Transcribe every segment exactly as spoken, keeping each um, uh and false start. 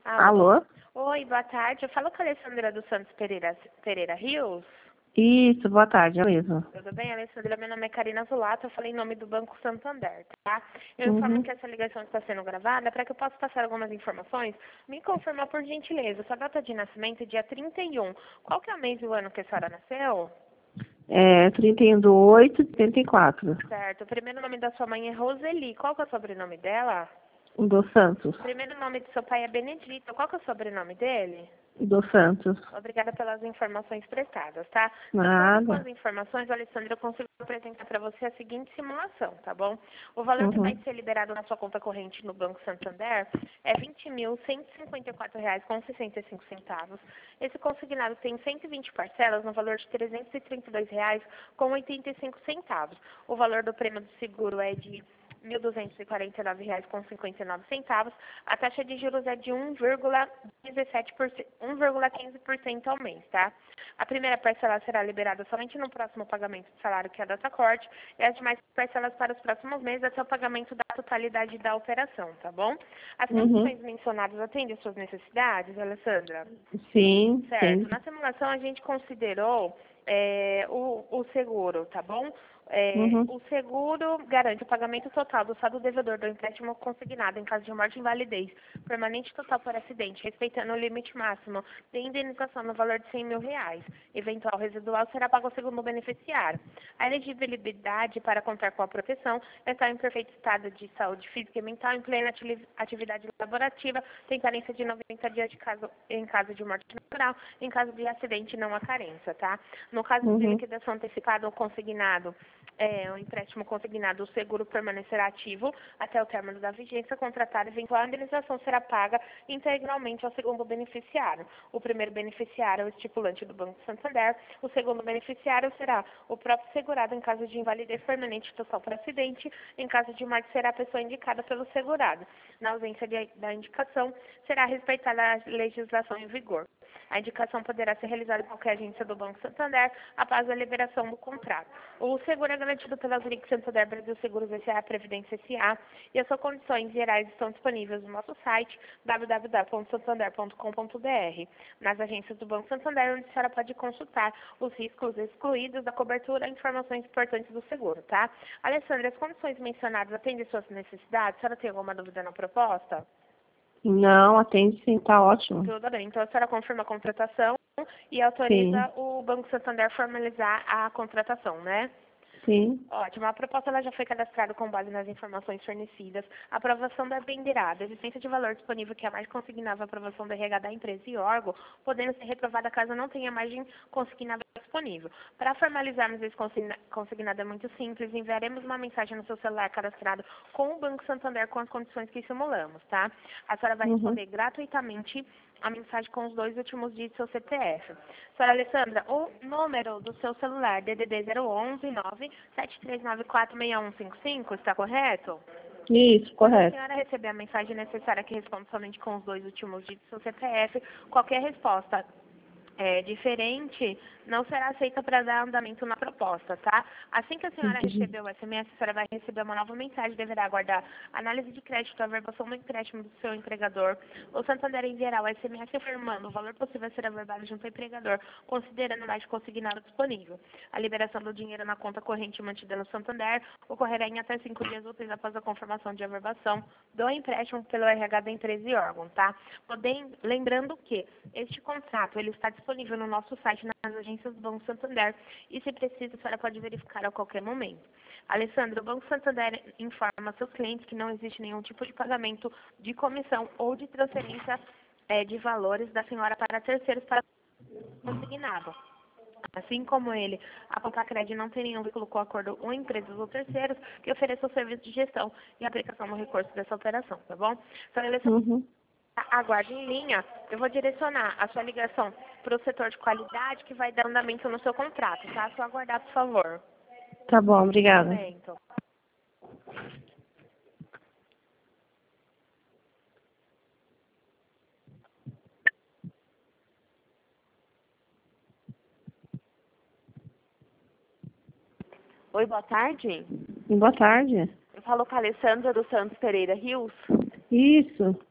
Alô? Alô? Oi, boa tarde. Eu falo com a Alessandra dos Santos Pereira, Pereira Rios. Isso, boa tarde, é mesmo. Tudo bem, Alessandra? Meu nome é Karina Zulato, eu falei em nome do Banco Santander, tá? Eu informo Uhum. que essa ligação está sendo gravada para que eu possa passar algumas informações. Me confirma, por gentileza, sua data de nascimento é dia trinta e um. Qual que é o mês e o ano que a senhora nasceu? É trinta e um de oito de setenta e quatro. Certo. O primeiro nome da sua mãe é Roseli. Qual que é o sobrenome dela? Do Santos. O primeiro nome do seu pai é Benedito. Qual que é o sobrenome dele? Do Santos. Obrigada pelas informações prestadas, tá? De acordo com as Nada. informações, Alessandra, eu consigo apresentar para você a seguinte simulação, tá bom? O valor que vai Uhum. ser liberado na sua conta corrente no Banco Santander é vinte mil cento e cinquenta e quatro reais com sessenta e cinco centavos. Esse consignado tem cento e vinte parcelas no valor de trezentos e trinta e dois reais com oitenta e cinco centavos. O valor do prêmio do seguro é de mil duzentos e quarenta e nove reais com cinquenta e nove centavos. A taxa de juros é de um vírgula dezessete por cento, um vírgula quinze por cento ao mês, tá? A primeira parcela será liberada somente no próximo pagamento do salário, que é a data corte, e as demais parcelas para os próximos meses até o pagamento da totalidade da operação, tá bom? As Uhum. condições mencionadas atendem às suas necessidades, Alessandra? Sim, sim. Certo. Na simulação, a gente considerou é, o, o seguro, tá bom? É, Uhum. o seguro garante o pagamento total do saldo devedor do empréstimo consignado em caso de morte e invalidez, permanente total por acidente, respeitando o limite máximo de indenização no valor de cem mil reais. Eventual residual será pago ao segundo beneficiário. A elegibilidade para contar com a proteção está em perfeito estado de saúde física e mental, em plena ati- atividade laborativa, tem carência de noventa dias de caso, em caso de morte natural, em caso de acidente não há carência, tá? No caso de Uhum. liquidação antecipada ou consignado, é, o empréstimo consignado, o seguro permanecerá ativo até o término da vigência contratada. Eventual indenização será paga integralmente ao segundo beneficiário. O primeiro beneficiário é o estipulante do Banco Santander. O segundo beneficiário será o próprio segurado em caso de invalidez permanente total por acidente. Em caso de morte, será a pessoa indicada pelo segurado. Na ausência de, da indicação, será respeitada a legislação em vigor. A indicação poderá ser realizada em qualquer agência do Banco Santander após a liberação do contrato. O seguro é garantido pela Zurich Santander Brasil Seguros S A, Previdência S A, e as suas condições gerais estão disponíveis no nosso site w w w ponto santander ponto com ponto b r. Nas agências do Banco Santander, onde a senhora pode consultar os riscos excluídos da cobertura e informações importantes do seguro, tá? Alessandra, as condições mencionadas atendem suas necessidades? A senhora tem alguma dúvida na proposta? Não, atende sim, tá ótimo. Tudo bem. Então, a senhora confirma a contratação e autoriza Sim, o Banco Santander a formalizar a contratação, né? sim. Ótimo. A proposta ela já foi cadastrada com base nas informações fornecidas. A aprovação da benderada, a existência de valor disponível que é a mais consignável a aprovação da R H da empresa e órgão, podendo ser reprovada caso não tenha margem consignável disponível. Para formalizarmos esse consigna- consignado é muito simples, enviaremos uma mensagem no seu celular cadastrado com o Banco Santander com as condições que simulamos, tá? A senhora vai Uhum. responder gratuitamente a mensagem com os dois últimos dígitos do seu C P F. Senhora Alessandra, o número do seu celular, D D D zero onze nove sete três nove quatro seis um cinco cinco, está correto? Isso, Quando a correto. senhora receber a mensagem necessária que responda somente com os dois últimos dígitos do seu C P F, qualquer resposta é, diferente não será aceita para dar andamento na proposta, tá? Assim que a senhora Entendi. receber o S M S, a senhora vai receber uma nova mensagem, deverá aguardar análise de crédito, a averbação do empréstimo do seu empregador. O Santander enviará o S M S informando o valor possível a ser averbado junto ao empregador, considerando a mais consignado disponível. A liberação do dinheiro na conta corrente mantida no Santander ocorrerá em até cinco dias úteis após a confirmação de averbação do empréstimo pelo R H da empresa e órgão, tá? Podem, lembrando que este contrato ele está disponível no nosso site nas agências do Banco Santander e, se precisa, a senhora pode verificar a qualquer momento. Alessandra, o Banco Santander informa seus clientes que não existe nenhum tipo de pagamento de comissão ou de transferência eh, de valores da senhora para terceiros para consignado. Assim como ele, a Contacred não tem nenhum vínculo com o acordo ou empresas ou terceiros que ofereçam o serviço de gestão e aplicação no recurso dessa operação, tá bom? Senhora Alessandra, Uhum. aguarde em linha. Eu vou direcionar a sua ligação para o setor de qualidade que vai dar andamento no seu contrato, tá? Só aguardar, por favor. Tá bom, Um obrigada. momento. Oi, boa tarde. Boa tarde. Eu falo com a Alessandra dos Santos Pereira Rios. Isso.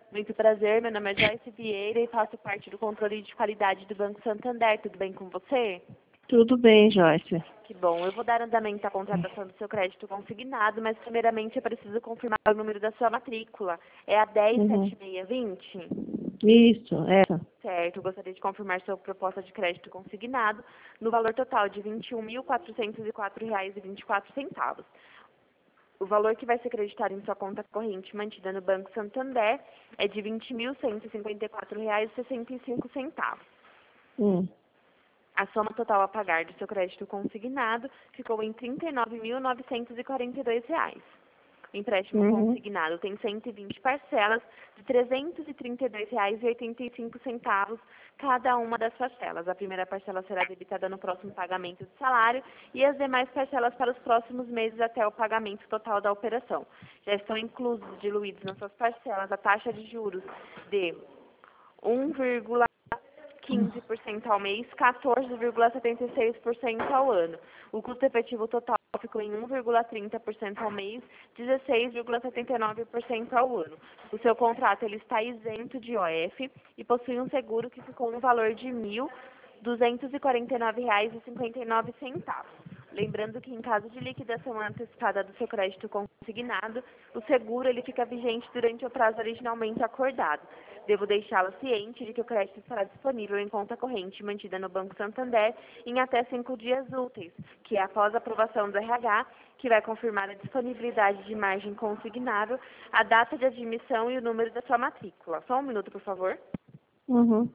Muito prazer, meu nome é Joyce Vieira e faço parte do controle de qualidade do Banco Santander. Tudo bem com você? Tudo bem, Joyce. Que bom. Eu vou dar andamento à contratação do seu crédito consignado, mas primeiramente eu preciso confirmar o número da sua matrícula. É a dez Uhum. sete seis dois zero? Isso, essa. Certo. Eu gostaria de confirmar sua proposta de crédito consignado no valor total de vinte e um mil quatrocentos e quatro reais e vinte e quatro centavos. O valor que vai ser creditado em sua conta corrente mantida no Banco Santander é de vinte mil cento e cinquenta e quatro reais e sessenta e cinco centavos. Hum. A soma total a pagar do seu crédito consignado ficou em trinta e nove mil novecentos e quarenta e dois reais. O empréstimo Uhum. consignado tem cento e vinte parcelas de trezentos e trinta e dois reais e oitenta e cinco centavos cada uma das parcelas. A primeira parcela será debitada no próximo pagamento do salário e as demais parcelas para os próximos meses até o pagamento total da operação. Já estão inclusos, diluídos nas suas parcelas, a taxa de juros de um vírgula quinze por cento ao mês, quatorze vírgula setenta e seis por cento ao ano. O custo efetivo total ficou em um vírgula trinta por cento ao mês, dezesseis vírgula setenta e nove por cento ao ano. O seu contrato ele está isento de O F e possui um seguro que ficou no valor de mil duzentos e quarenta e nove reais e cinquenta e nove centavos. Lembrando que em caso de liquidação antecipada do seu crédito consignado, o seguro ele fica vigente durante o prazo originalmente acordado. Devo deixá-la ciente de que o crédito estará disponível em conta corrente mantida no Banco Santander em até cinco dias úteis, que é após a aprovação do R H, que vai confirmar a disponibilidade de margem consignável, a data de admissão e o número da sua matrícula. Só um minuto, por favor. Uhum.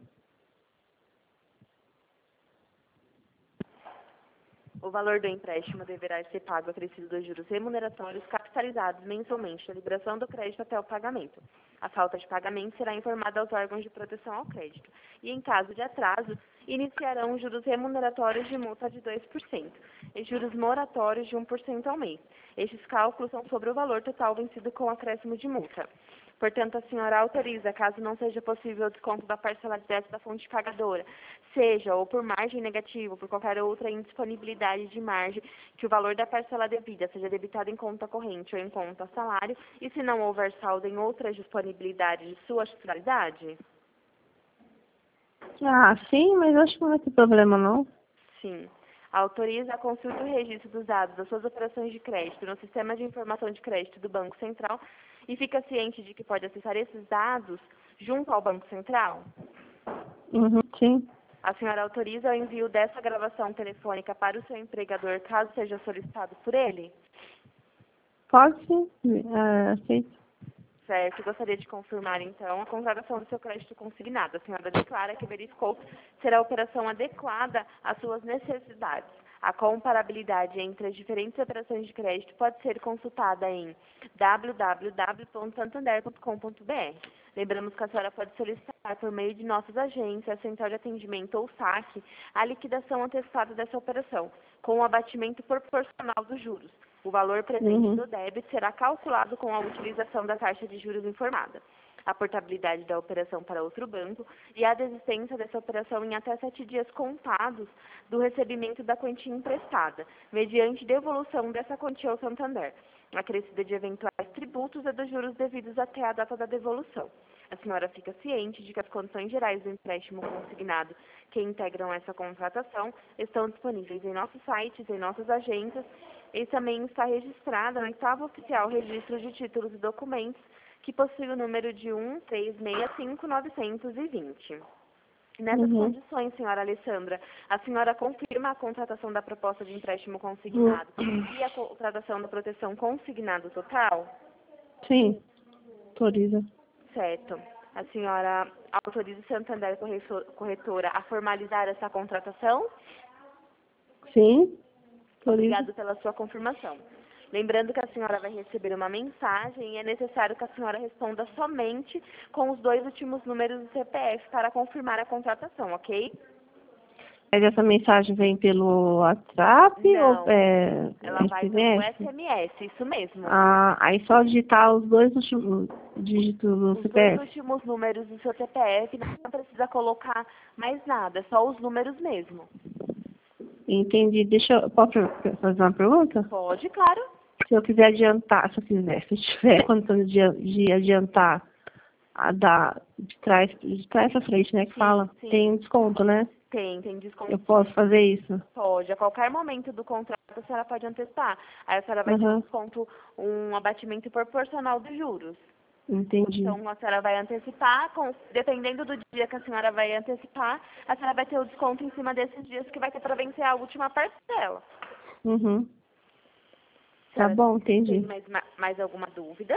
O valor do empréstimo deverá ser pago acrescido dos juros remuneratórios capitalizados mensalmente da liberação do crédito até o pagamento. A falta de pagamento será informada aos órgãos de proteção ao crédito e, em caso de atraso, iniciarão os juros remuneratórios de multa de dois por cento e juros moratórios de um por cento ao mês. Estes cálculos são sobre o valor total vencido com acréscimo de multa. Portanto, a senhora autoriza, caso não seja possível o desconto da parcela direta da fonte pagadora, seja ou por margem negativa ou por qualquer outra indisponibilidade de margem, que o valor da parcela devida seja debitado em conta corrente ou em conta salário, e se não houver saldo em outra disponibilidade de sua titularidade? Ah, sim, mas acho que não vai ter problema, não. Sim. Autoriza a consulta e o registro dos dados das suas operações de crédito no Sistema de Informação de Crédito do Banco Central e fica ciente de que pode acessar esses dados junto ao Banco Central? Uhum, sim. A senhora autoriza o envio dessa gravação telefônica para o seu empregador, caso seja solicitado por ele? Pode sim. Ah, aceito. Certo. Gostaria de confirmar, então, a contratação do seu crédito consignado. A senhora declara que verificou ser a operação adequada às suas necessidades. A comparabilidade entre as diferentes operações de crédito pode ser consultada em w w w ponto santander ponto com ponto b r. Lembramos que a senhora pode solicitar, por meio de nossas agências, central de atendimento ou saque, a liquidação antecipada dessa operação, com o abatimento proporcional dos juros. O valor presente Uhum. do débito será calculado com a utilização da taxa de juros informada, a portabilidade da operação para outro banco e a desistência dessa operação em até sete dias contados do recebimento da quantia emprestada, mediante devolução dessa quantia ao Santander, acrescida de eventuais tributos e dos juros devidos até a data da devolução. A senhora fica ciente de que as condições gerais do empréstimo consignado que integram essa contratação estão disponíveis em nossos sites, em nossas agências, e também está registrada no oitavo oficial registro de títulos e documentos, que possui o número de um três seis cinco nove dois zero. Nessas Uhum. condições, senhora Alessandra, a senhora confirma a contratação da proposta de empréstimo consignado e a contratação da proteção consignado total? Sim. Autoriza. Certo. A senhora autoriza o Santander Corretora a formalizar essa contratação? Sim. Autoriza. Obrigado pela sua confirmação. Lembrando que a senhora vai receber uma mensagem e é necessário que a senhora responda somente com os dois últimos números do C P F para confirmar a contratação, ok? Mas essa mensagem vem pelo WhatsApp Não, ou é ela vai pelo S M S? S M S, isso mesmo. Ah, aí só digitar os dois últimos dígitos do Os C P dois F. últimos números do seu C P F, não precisa colocar mais nada, é só os números mesmo. Entendi. Deixa eu... Posso fazer uma pergunta? Pode, claro. Se eu quiser adiantar, se eu quiser, se eu tiver condição de, de adiantar A da, de trás, de trás pra frente, né, que Sim, fala. sim. Tem desconto, né? Tem, tem desconto. Eu posso fazer isso. Pode, a qualquer momento do contrato a senhora pode antecipar. Aí a senhora vai ter Aham, desconto, um abatimento proporcional dos juros. entendi. Então a senhora vai antecipar, com, dependendo do dia que a senhora vai antecipar, a senhora vai ter o desconto em cima desses dias que vai ter para vencer a última parcela. Uhum. A Tá senhora bom, tem entendi. mais, ma- mais alguma dúvida?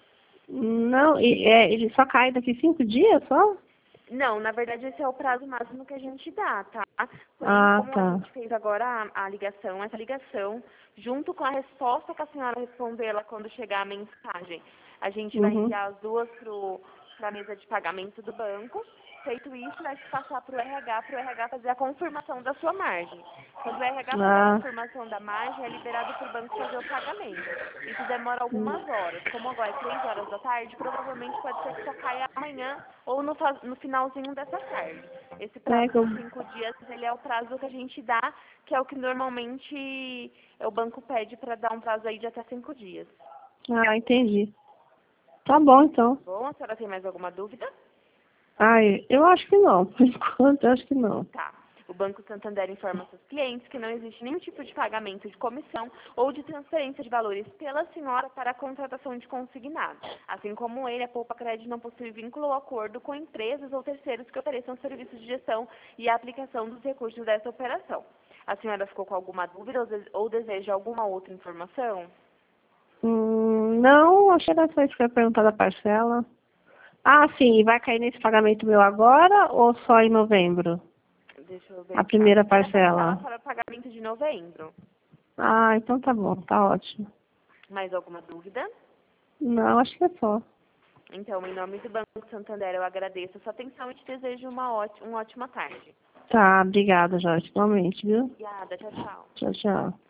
Não, e, é, ele só cai daqui cinco dias só? Não, na verdade esse é o prazo máximo que a gente dá, tá? Porém, Ah, como a tá. gente fez agora a, a ligação, essa ligação, junto com a resposta que a senhora respondê-la quando chegar a mensagem, a gente vai Uhum. enviar as duas para a mesa de pagamento do banco. Feito isso, vai passar para o R H, para o R H fazer a confirmação da sua margem. Quando o R H fazer a Ah, confirmação da margem, é liberado para o banco fazer o pagamento. Isso demora hum. algumas horas. Como agora é três horas da tarde, provavelmente pode ser que só caia amanhã ou no, fa- no finalzinho dessa tarde. Esse É prazo que eu... de cinco dias, ele é o prazo que a gente dá, que é o que normalmente o banco pede para dar um prazo aí de até cinco dias. Ah, entendi. Tá bom, então. Bom, a senhora tem mais alguma dúvida? Ai, eu acho que não. Por enquanto, eu acho que não. Tá. O Banco Santander informa seus clientes que não existe nenhum tipo de pagamento de comissão ou de transferência de valores pela senhora para a contratação de consignado. Assim como ele, a Poupa Crédito não possui vínculo ou acordo com empresas ou terceiros que ofereçam serviços de gestão e aplicação dos recursos dessa operação. A senhora ficou com alguma dúvida ou dese- ou deseja alguma outra informação? Hum, não, achei que era só isso que eu ia perguntar da parcela. Ah, sim, e vai cair nesse pagamento meu agora ou só em novembro? Deixa eu A ver. A primeira primeira parcela parcela. para o pagamento de novembro. Ah, então tá bom, tá ótimo. Mais alguma dúvida? Não, acho que é só. Então, em nome do Banco Santander, eu agradeço a sua atenção e te desejo uma, ótima, uma ótima tarde. Tá, obrigada, Jorge, igualmente, viu? Obrigada, tchau, tchau. Tchau, tchau.